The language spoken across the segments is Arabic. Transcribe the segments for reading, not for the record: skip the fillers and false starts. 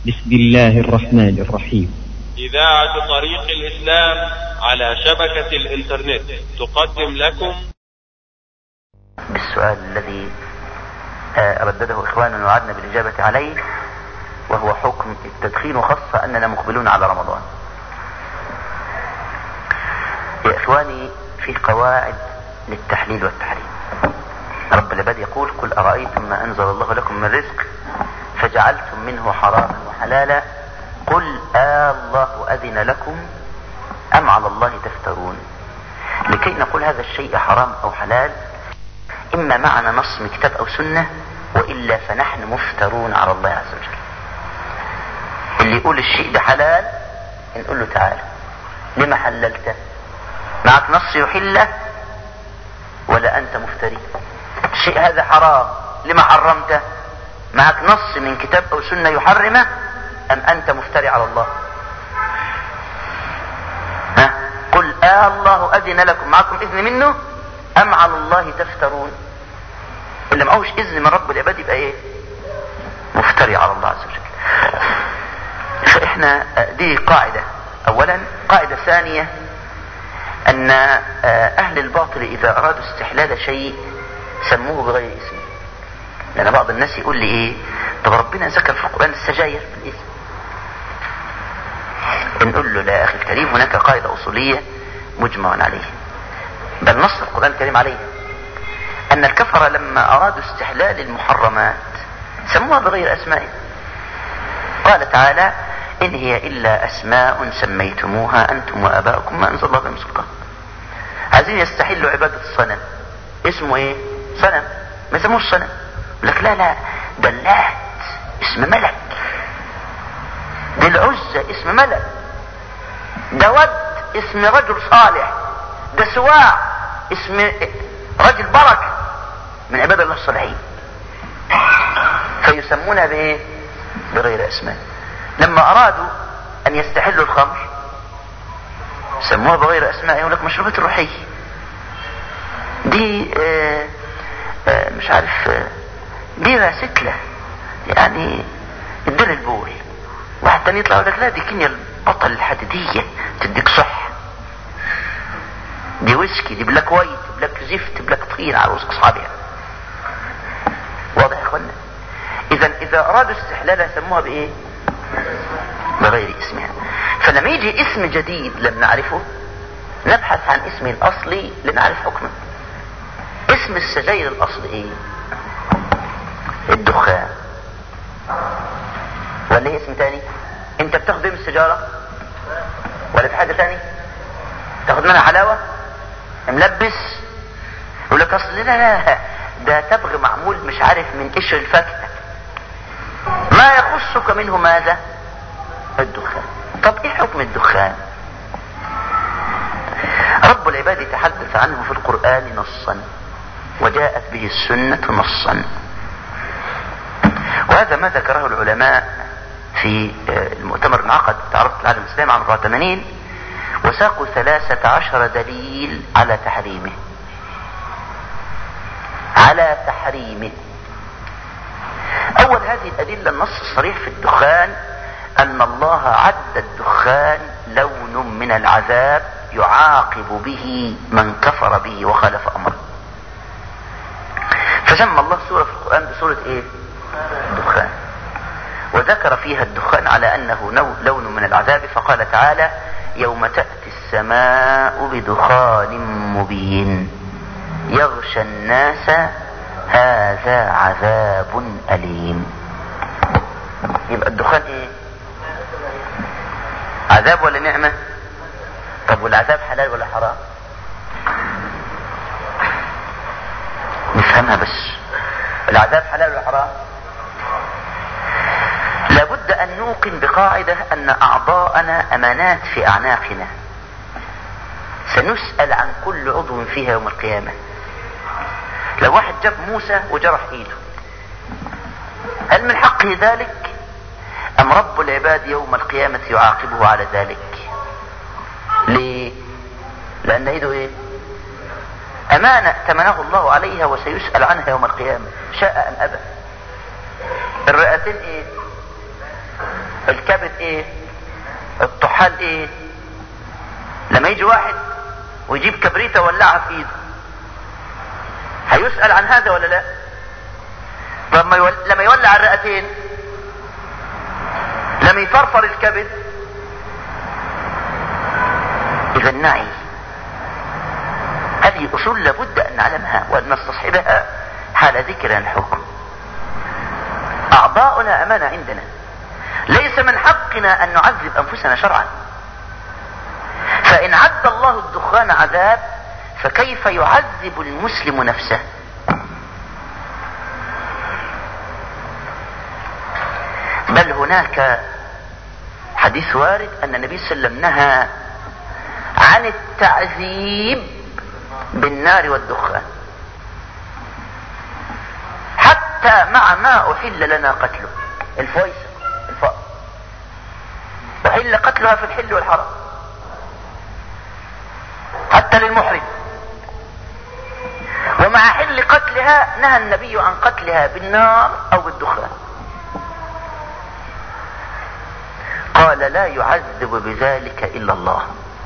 بسم الله الرحمن الرحيم. إذاعة طريق الإسلام على شبكة الإنترنت تقدم لكم بالسؤال الذي ردده إخواننا وعدنا بالإجابة عليه، وهو حكم التدخين، وخاصة أننا مقبلون على رمضان. يا إخواني، في قواعد للتحليل والتحريم. رب العباد يقول: قل أرأيتم ما أنزل الله لكم من رزق فجعلتم منه حراما وحلالا قل الله أذن لكم أم على الله تفترون. لكي نقول هذا الشيء حرام أو حلال، إما معنا نص من كتاب أو سنة، وإلا فنحن مفترون على الله عز وجل. اللي يقول الشيء ده حلال نقول له: تعالى، لما حللته؟ معك نص يحله ولا أنت مفتري؟ الشيء هذا حرام، لما حرمته؟ معك نص من كتاب أو سنة يحرمه أم أنت مفتري على الله؟ قل الله أذن لكم، معكم إذن منه أم على الله تفترون؟ اللي معهوش إذن من رب العباد يبقى إيه؟ مفتري على الله عز وجل. فإحنا دي قاعدة أولا. قاعدة ثانية، أن أهل الباطل إذا أرادوا استحلال شيء سموه بغير اسمه. لأن بعض الناس يقول لي إيه؟ طب ربنا ذكر في القرآن السجاير بالاسم. نقول له: لا يا أخي الكريم، هناك قاعدة أصولية مجمع عليها، بل نص القرآن الكريم عليها، أن الكفرة لما أرادوا استحلال المحرمات سموها بغير أسمائها. قال تعالى: إن هي إلا أسماء سميتموها أنتم وآباؤكم ما أنزل الله بهم سلطان. عايزين يستحلوا عبادة الصنم، اسمه إيه؟ صنم، ما يسموش صنم. يقول لك: لا ده اللات اسم ملك، دي العزة اسم ملك، ده ود اسم رجل صالح، ده سواع اسم رجل بركة من عباد الله الصالحين. فيسمونها بايه؟ بغير اسماء. لما ارادوا ان يستحلوا الخمر سموها بغير اسماء. يقول لك مشروبات الروحية دي مش عارف بيرة ستلة، يعني الدل البول. واحد تاني يطلع يقول لك: لا دي كيميا البطل الحديدية تديك صح، دي ويسكي، دي بلاك وايت، بلاك زفت، بلاك طين على وسط اصحابها. واضح يا اخوانا؟ اذا ارادوا استحلالها سموها بايه؟ بغير اسمها. فلما يجي اسم جديد لم نعرفه نبحث عن اسمه الاصلي لنعرف حكمه. اسم السجاير الاصلي ايه؟ الدخان. ولا اسم تاني؟ انت بتاخد ايه من السيجارة؟ ولا في حاجة تاني؟ تاخد منها حلاوة؟ ملبس؟ يقول لك: اصل لا ده تبغ معمول مش عارف من قشر الفاكهة. ما يخصك منه ماذا؟ الدخان. طب ايه حكم الدخان؟ رب العباد يتحدث عنه في القرآن نصا، وجاءت به السنة نصا، وهذا ما ذكره العلماء في المؤتمر المعقد تعرض العالم الإسلامي عام 84، وساقوا 13 دليل على تحريمه. أول هذه الأدلة النص الصريح في الدخان أن الله عد الدخان لون من العذاب يعاقب به من كفر به وخالف أمره. فسمى الله سورة في القرآن بسورة إيه؟ الدخان، وذكر فيها الدخان على أنه لون من العذاب، فقال تعالى: يوم تأتي السماء بدخان مبين يغشى الناس هذا عذاب أليم. يبقى الدخان ايه؟ عذاب ولا نعمة؟ طب والعذاب حلال ولا حرام؟ نفهمها بس. العذاب حلال ولا حرام؟ لابد ان نوقن بقاعدة ان اعضاءنا امانات في اعناقنا، سنسأل عن كل عضو فيها يوم القيامة. لو واحد جاب موسى وجرح ايده، هل من حقه ذلك ام رب العباد يوم القيامة يعاقبه على ذلك؟ ليه؟ لان ايده ايه؟ امانة ائتمنه الله عليها وسيسأل عنها يوم القيامة شاء ام ابى. الرئتين ايه؟ الكبد ايه؟ الطحال ايه؟ لما يجي واحد ويجيب كبريتة ولعها في ايده هيسأل عن هذا ولا لا؟ طب لما يولع الرئتين، لما يفرفر الكبد، اذا نعي. هذه اصول لابد ان نعلمها وان نستصحبها حال ذكر الحكم. اعضاؤنا امانة عندنا، ليس من حقنا ان نعذب انفسنا شرعا. فان عد الله الدخان عذاب فكيف يعذب المسلم نفسه؟ بل هناك حديث وارد ان النبي صلى الله عليه وسلم نهى عن التعذيب بالنار والدخان، حتى مع ما احل لنا قتله. الفويسة احل قتلها في الحل والحرام حتى للمحرم، ومع حل قتلها نهى النبي عن قتلها بالنار او بالدخان. قال لا يعذب بذلك الا الله.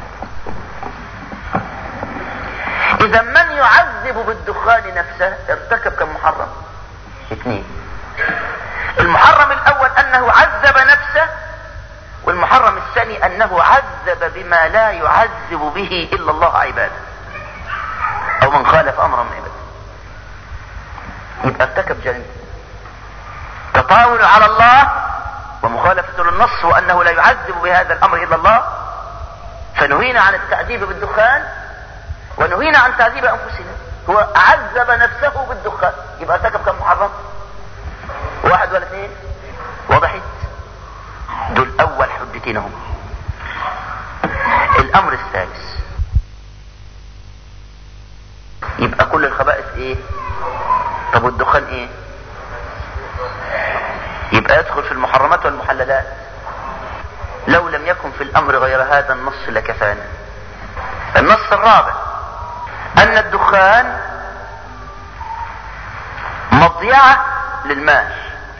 اذا من يعذب بالدخان نفسه ارتكب كم محرم؟ 2. المحرم الاول انه عذب نفسه، والمحرم الثاني انه عذب بما لا يعذب به الا الله عباده او من خالف امرا من عباده. يبقى ارتكب جريمه تطاول على الله ومخالفة للنص وانه لا يعذب بهذا الامر الا الله، فنهينا عن التعذيب بالدخان ونهينا عن تعذيب انفسنا. هو عذب نفسه بالدخان، يبقى ارتكب كم محرم؟ 1 ولا 2؟ وضحت؟ دول اول حجتين هم. الامر الثالث، يبقى كل الخبائث ايه؟ طب والدخان ايه؟ يبقى يدخل في المحرمات والمحللات. لو لم يكن في الامر غير هذا النص لكفانا. النص الرابع ان الدخان مضيعة للمال،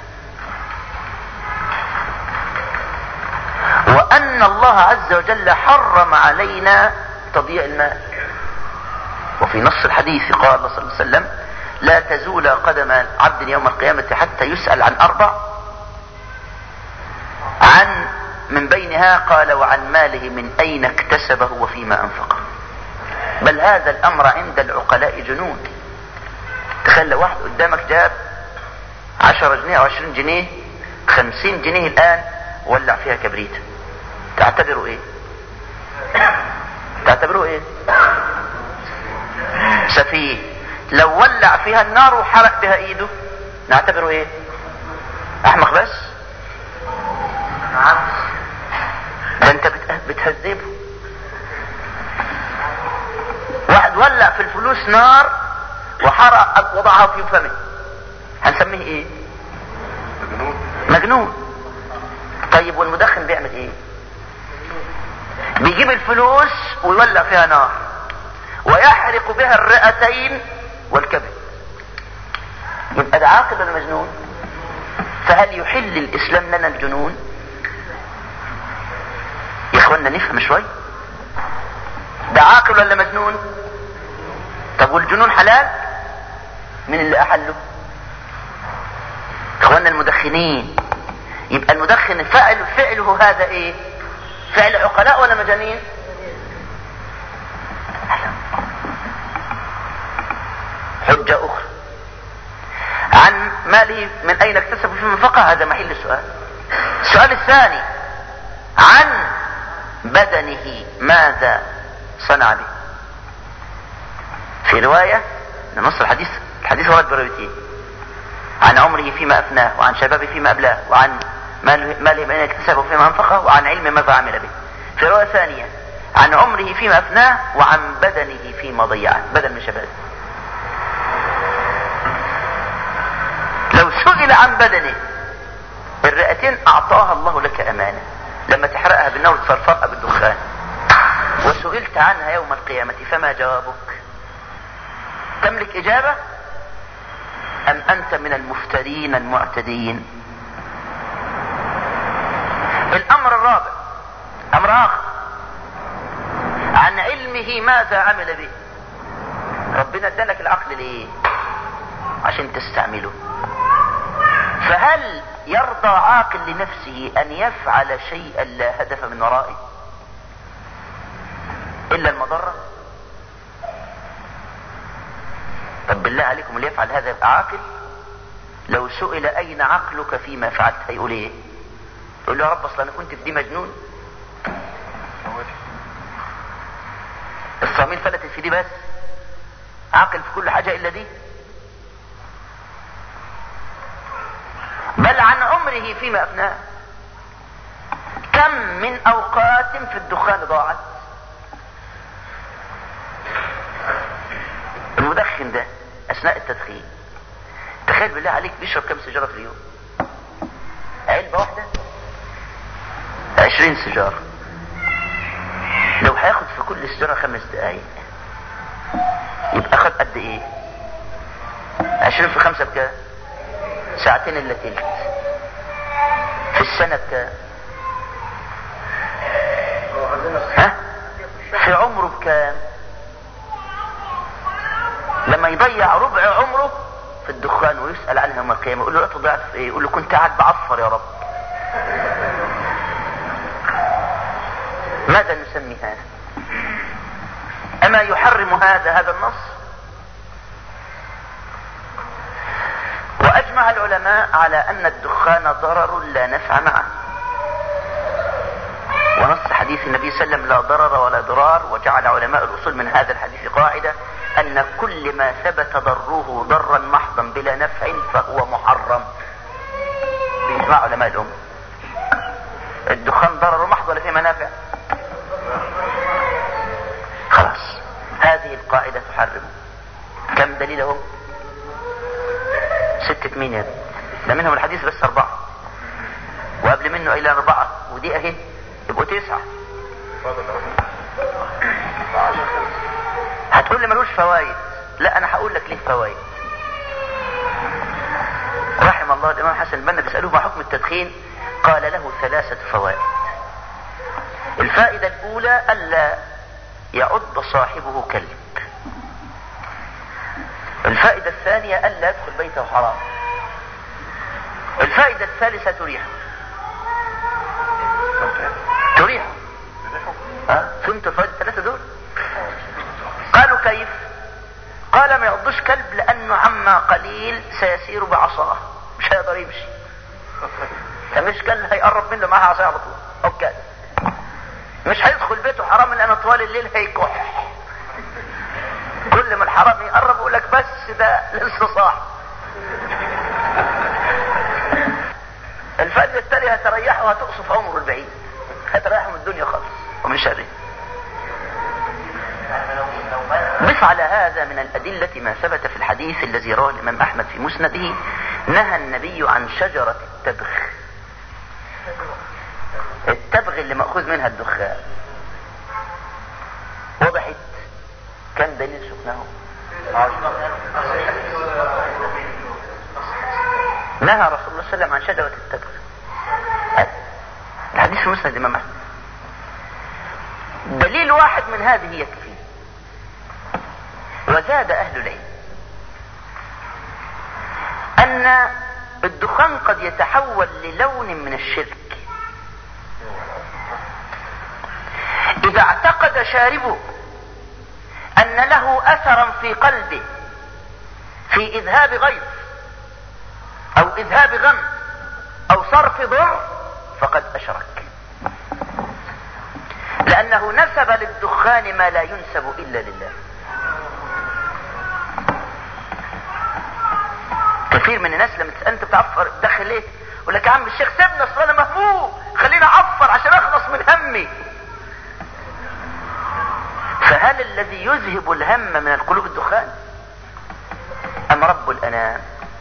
وان الله عز وجل حرم علينا تضييع المال. وفي نص الحديث قال الله صلى الله عليه وسلم لا تزول قدم عبد يوم القيامة حتى يسأل عن 4، من بينها قال وعن ماله من اين اكتسبه وفيما انفقه. بل هذا الامر عند العقلاء جنون. تخيل لو واحد قدامك جاب 10 جنيه او 20 جنيه 50 جنيه الان ولع فيها كبريت، تعتبره ايه؟ تعتبره ايه؟ سفيه. لو ولع فيها النار وحرق بها ايده نعتبره ايه؟ احمق. بس ده انت بتهذبه. واحد ولع في الفلوس نار وحرق وضعها في فمه، هنسميه ايه؟ مجنون. طيب والمدخن بيعمل ايه؟ بيجيب الفلوس ويولع فيها نار ويحرق بها الرئتين والكبد. يبقى ده عاقل ولا مجنون؟ فهل يحل الاسلام لنا الجنون؟ يا اخوانا نفهم شوي. ده عاقل ولا مجنون؟ طب والجنون حلال؟ من اللي احله؟ اخوانا المدخنين. يبقى المدخن فعله هذا ايه؟ فعل عقلاء ولا مجانين؟ حجة اخرى عن ماله من اين اكتسب في منفقة، هذا محل السؤال. السؤال الثاني عن بدنه ماذا صنع به؟ في رواية نص الحديث ورد بروايتين: عن عمره فيما افناه، وعن شبابه فيما ابلاه، وعن ماله من اين اكتسبه فيما انفقه، وعن علم ماذا عمل به. في رواية ثانية عن عمره فيما افناه وعن بدنه فيما ضيعه، بدل من شبابه. لو سئل عن بدنه، الرئتين اعطاها الله لك امانة لما تحرقها بالنار وتفرفرها بالدخان، وسئلت عنها يوم القيامة فما جوابك؟ تملك اجابة ام انت من المفترين المعتدين؟ الامر الرابع، امر اخر، عن علمه ماذا عمل به. ربنا ادالك العقل ليه؟ عشان تستعمله. فهل يرضى عاقل لنفسه ان يفعل شيئا لا هدف من ورائه الا المضرة؟ طب بالله عليكم اللي يفعل هذا يبقى عاقل؟ لو سئل اين عقلك فيما فعلت هيقول ايه؟ يقول له يا رب اصلا انا كنت في دي مجنون، الصميل فلتت في دي بس، عاقل في كل حاجة الا دي. بل عن عمره فيما افناه، كم من اوقات في الدخان ضاعت. المدخن ده اثناء التدخين تخيل بالله عليك بيشرب كم سيجارة في اليوم؟ علبة واحدة 20 سيجارة. لو هياخد في كل سيجارة 5 دقايق يبقى خد قد ايه؟ 20 في 5 بكام؟ 2 ساعة الا تلت. في السنة بكام؟ ها؟ في عمره بكام؟ لما يضيع ربع عمره في الدخان ويسأل عنها يوم القيامة يقول له لا تضيعت في ايه؟ يقول له كنت قاعد بعفر يا رب. ماذا نسمي هذا؟ اما يحرم هذا النص؟ واجمع العلماء على ان الدخان ضرر لا نفع معه، ونص حديث النبي صلى الله عليه وسلم لا ضرر ولا ضرار. وجعل علماء الاصول من هذا الحديث قاعدة ان كل ما ثبت ضره ضرا محضا بلا نفع فهو محرم باجماع علماء الامه. الدخان ضرر محض ولا فيه منافع؟ خلاص هذه القاعدة تحرم. كم دليلهم؟ 6 مين يا ده؟ منهم الحديث بس 4 وقبل منه الى 4 ودي اهي يبقوا 9. هتقول لي ملوش فوائد. لا انا هقول لك ليه فوائد. رحم الله الامام حسن البنا بيسألوه ما حكم التدخين، قال له 3 فوائد. الفائدة الاولى الا يعض صاحبه كلب. الفائدة الثانية الا يدخل بيته حرام. الفائدة الثالثة تريحه. فهمت الفائدة الثلاثة دول؟ قالوا كيف؟ قال ما يعضش كلب لانه عما قليل سيسير بعصاه، مش هيقدر يمشي. فمش كلب هيقرب منه معاه عصاه على طول. اوكي مش هيدخل بيته حرام لان طوال الليل هيكح. كل ما الحرام يقرب يقول لك بس ده لسه صاح. الفائدة التالية هتريحه وهتقصف عمره البعيد، هتريحه من الدنيا خالص ومن شره. ضف على هذا من الأدلة ما ثبت في الحديث الذي رواه الإمام أحمد في مسنده، نهى النبي عن شجرة التبغ. التبغ اللي مأخوذ منها الدخان. وضحت؟ كان دليل شفناه. نهى رسول الله صلى الله عليه وسلم عن شجرة التبغ. الحديث في مسند الإمام أحمد. دليل واحد من هذه يكفي. وزاد أهل العلم أن الدخان قد يتحول للون من الشرك إذا اعتقد شاربه أن له أثرا في قلبه في إذهاب غيظ أو إذهاب غم أو صرف ضر فقد أشرك، لأنه نسب للدخان ما لا ينسب إلا لله. كثير من الناس لما تسأل انت بتعفر تدخل ليه؟ يقول لك يا عم الشيخ سيبنا اصل انا مهموم، خلينا اعفر عشان اخلص من همي. فهل الذي يذهب الهم من القلوب الدخان ام رب الانام؟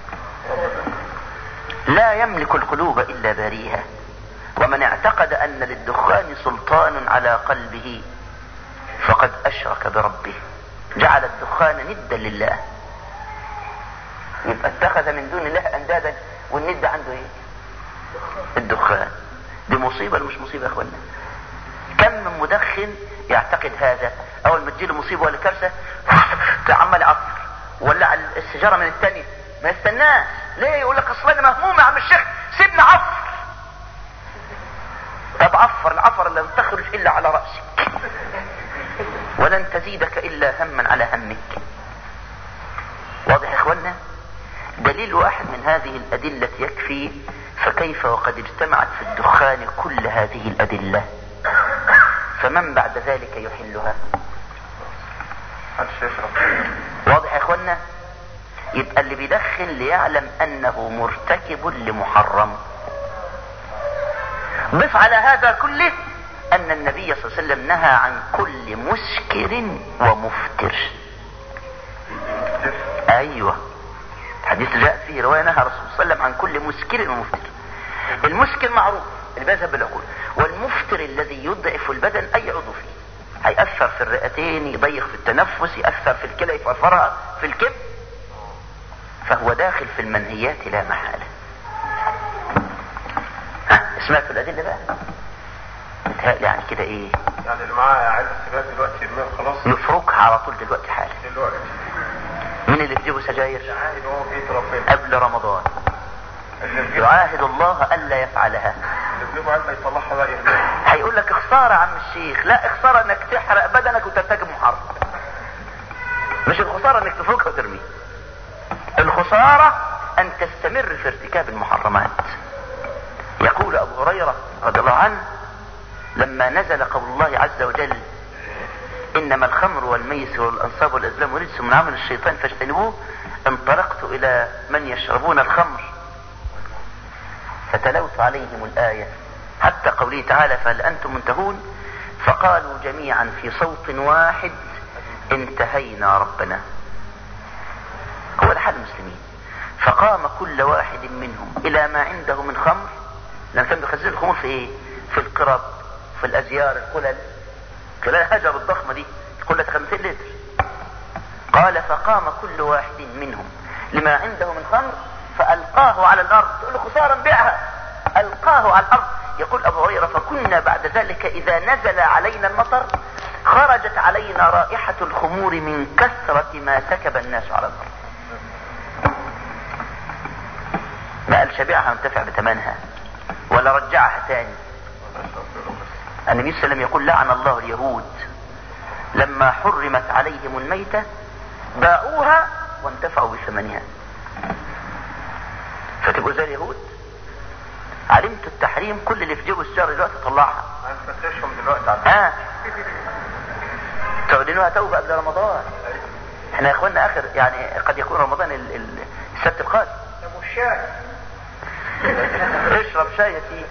لا يملك القلوب الا باريها. ومن اعتقد ان للدخان سلطان على قلبه فقد اشرك بربه، جعل الدخان ندا لله. يبقى اتخذ من دون الله اندادا، والند عنده ايه؟ الدخان. دي مصيبة ولا مش مصيبة يا اخوانا؟ كم من مدخن يعتقد هذا، اول ما تجيله مصيبة ولا كارثة عمال يعصر ولع السيجارة من التاني، ما يستناش. ليه؟ يقول لك اصل انا مهموم يا عم الشيخ سيبني عفر. طب عفر، العفر لن تخرج الا على رأسك ولن تزيدك الا هما على همك. واضح يا اخوانا؟ دليل واحد من هذه الادلة يكفي، فكيف وقد اجتمعت في الدخان كل هذه الادلة، فمن بعد ذلك يحلها؟ واضح يا اخوانا؟ يبقى اللي بيدخن ليعلم انه مرتكب لمحرم. ضف على هذا كله ان النبي صلى الله عليه وسلم نهى عن كل مسكر ومفتر. ايوه، الحديث جاء فيه رواية نهى الرسول صلى الله عليه وسلم عن كل مسكر ومفتر. المسكر معروف اللي بيذهب بالعقول، والمفتر الذي يضعف البدن اي عضو فيه، هيأثر في الرئتين، يضيق في التنفس، يأثر في الكلى، يفرفرها في الكبد، فهو داخل في المنهيات لا محالة. سمعتوا الأدلة بقى؟ متهيألي يعني كده ايه؟ يعني اللي معاه علبة سجاير دلوقتي يرميها خلاص؟ يفركها على طول دلوقتي حالا. دلوقتي مين اللي بيجيبوا سجاير؟ يعاهد هو بيت ربنا قبل رمضان، يعاهد الله ألا يفعلها. اللي بيجيبوا علبة يطلعها بقى يرميها. هيقول لك اخسارة عم الشيخ. لا، اخسارة انك تحرق بدنك وترتكب محرم، مش الخسارة انك تفركها وترميها. الخسارة ان تستمر في ارتكاب المحرمات. يقول ابو هريرة رضي الله عنه لما نزل قول الله عز وجل انما الخمر والميسر والانصاب والازلام رجس من عمل الشيطان فاجتنبوه، انطلقت الى من يشربون الخمر فتلوت عليهم الآية حتى قوله تعالى فهل انتم منتهون، فقالوا جميعا في صوت واحد انتهينا ربنا. هو ده حال المسلمين. فقام كل واحد منهم الى ما عنده من خمر، لان كانوا بيخزنوا الخمور في ايه؟ في القرب، في الازيار، القلل الهجر الضخمة دي، القلة 50 لتر. قال فقام كل واحد منهم لما عنده من خمر فألقاه على الأرض. تقول له خسارا بيعها، ألقاه على الأرض. يقول أبو هريرة فكنا بعد ذلك إذا نزل علينا المطر خرجت علينا رائحة الخمور من كثرة ما سكب الناس على الأرض. ما قالش بيعها وانتفع بثمنها ولا رجعها تاني. النبي صلى الله عليه وسلم يقول لعن الله اليهود لما حرمت عليهم الميتة باعوها وانتفعوا بثمنها. فتبقوا زي اليهود، علمت التحريم، كل اللي في جيبه السجارة دلوقتي طلعها. هنفتشهم دلوقتي تعلنوها توبة قبل رمضان. احنا يا اخوانا اخر يعني قد يكون رمضان السبت القادم. ابو الشاي اشرب شاي يا سيدي.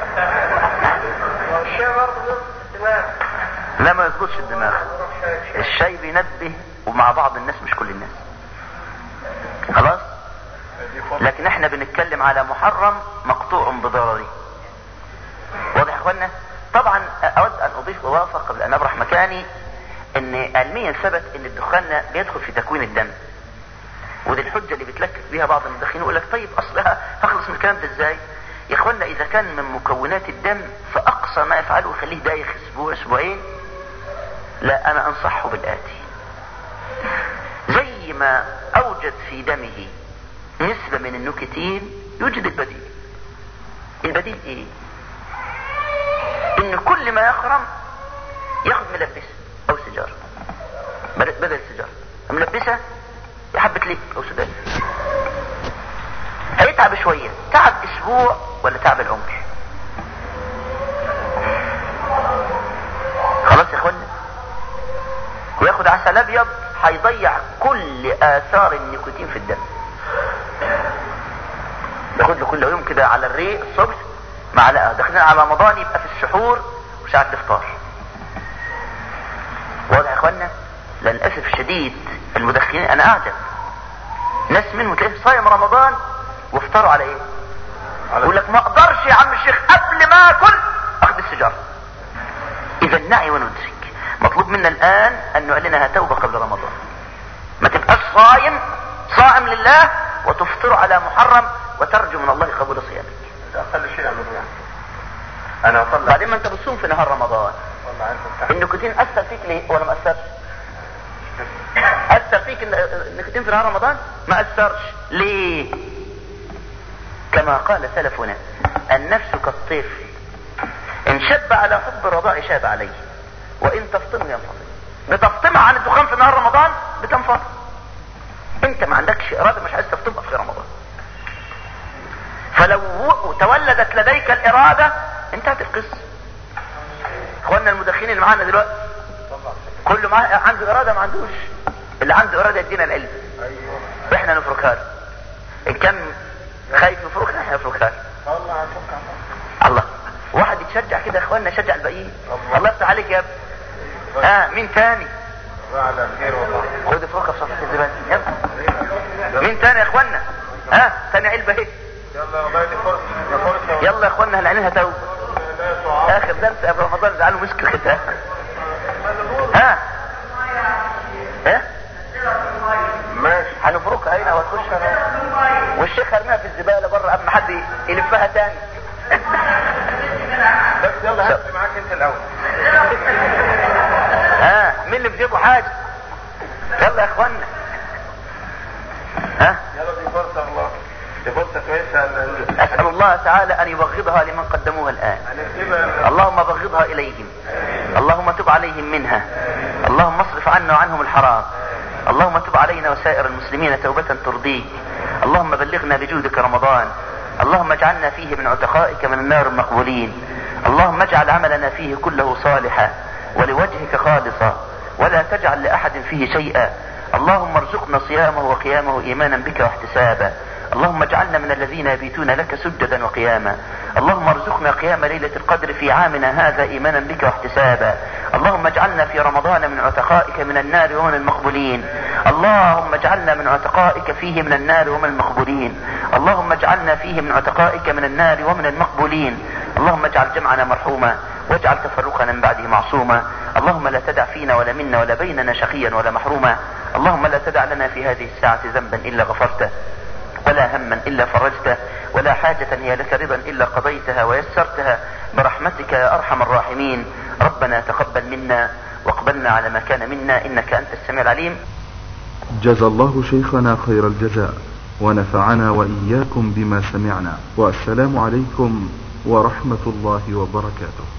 الشاي برضه يظبط الدماغ. لا، ما يظبطش الدماغ. الشاي بينبه ومع بعض الناس مش كل الناس. خلاص؟ لكن احنا بنتكلم على محرم مقطوع بضرره. واضح يا اخوانا؟ طبعا اود ان اضيف اضافه قبل ان ابرح مكاني، ان علميا ثبت ان الدخان بيدخل في تكوين الدم، ودي الحجه اللي بتلكك بيها بعض المدخنين. يقول لك طيب اصلها هخلص من الكلام ده ازاي؟ يا اخوانا اذا كان من مكونات الدم فاقصى ما يفعله يخليه دايخ اسبوع اسبوعين. لا، انا انصحه بالاتي: زي ما اوجد في دمه نسبة من النيكوتين يوجد البديل. البديل ايه؟ ان كل ما يخرم ياخد ملبسة او سيجارة بدل السيجارة، ملبسة حبة ليك او سودان. هيتعب شوية، تعب اسبوع ولا تعب العمر. خلاص يا اخوانا؟ وياخد عسل ابيض هيضيع كل اثار النيكوتين في الدم. ياخد له كل يوم كده على الريق الصبح معلقه. داخلين على رمضان يبقى في السحور وساعة الافطار. واضح يا اخوانا؟ للاسف الشديد المدخنين انا اعجب ناس منهم تلاقيه صايم رمضان وافطروا على ايه؟ يقول لك ما اقدرش يا عم الشيخ قبل ما اكل اخذ السيجاره. اذا نعي وندرك. مطلوب منا الان ان نعلنها توبه قبل رمضان. ما تبقاش صائم لله وتفطر على محرم وترجو من الله قبول صيامك. ده اقل شيء يعملوه يعني. انا اطلع بعدين ما انت بتصوم في نهار رمضان. النيكوتين اثر فيك ليه ولا ما اثرش؟ اثر فيك النيكوتين في نهار رمضان؟ ما اثرش. ليه؟ كما قال سلفنا النفس كالطفل ان شب على حب الرضاع شاب عليه وان تفطمه ينفطم. بتفطمها عن الدخان في نهار رمضان بتنفطم. انت ما عندكش اراده، مش عايز تفطمها في رمضان. فلو تولدت لديك الاراده انتهت القصه. اخواننا المدخنين اللي معانا دلوقتي كله معاه عنده اراده؟ ما عندوش. اللي عنده اراده يدينا العلم واحنا نفركها له. ان كان خايف يفركها احنا نفركها له. الله، واحد يتشجع كده يا اخواننا، شجع الباقيين. الله يفتح عليك يا ابني. مين تاني؟ خد افركها في صفحه الزباله. يلا مين تاني يا اخواننا؟ تاني علبه اهي. يلا يا اخواننا هنعملها توبه. اخر درس قبل رمضان جعله مسك الختام. ماشي هنفركها هنا وتخش والشيخ هرميها في الزباله بره قبل ما حد يلفها تاني. بس يلا هات معاك انت الاول. مين اللي في جيبه حاجه؟ يلا يا اخوانا. يلا دي فرصه والله، دي فرصه كويسه. اسال الله تعالى ان يبغضها لمن قدموها الان. اللهم بغضها اليهم، اللهم تب عليهم منها، اللهم اصرف عنا وعنهم الحرام، اللهم تب علينا وسائر المسلمين توبة ترضيك، اللهم بلغنا بجودك رمضان، اللهم اجعلنا فيه من عتقائك من النار المقبولين، اللهم اجعل عملنا فيه كله صالحا ولوجهك خالصا ولا تجعل لأحد فيه شيئا، اللهم ارزقنا صيامه وقيامه إيمانا بك واحتسابا، اللهم اجعلنا من الذين يبيتون لك سجدا وقياما، اللهم ارزقنا قيام ليلة القدر في عامنا هذا إيمانا بك واحتسابا، اللهم اجعلنا في رمضان من عتقائك من النار ومن المقبولين، اللهم اجعلنا من عتقائك فيه من النار ومن المقبولين، اللهم اجعلنا فيه من عتقائك من النار ومن المقبولين، اللهم اجعل جمعنا مرحوما واجعل تفرقنا من بعده معصوما، اللهم لا تدع فينا ولا منا ولا بيننا شقيا ولا محروما، اللهم لا تدع لنا في هذه الساعة ذنبا إلا غفرته ولا هما إلا فرجته ولا حاجة هي لك رضا إلا قضيتها ويسرتها برحمتك يا أرحم الراحمين. ربنا تقبل منا واقبلنا على ما كان منا إنك أنت السميع العليم. جزى الله شيخنا خير الجزاء ونفعنا وإياكم بما سمعنا، والسلام عليكم ورحمة الله وبركاته.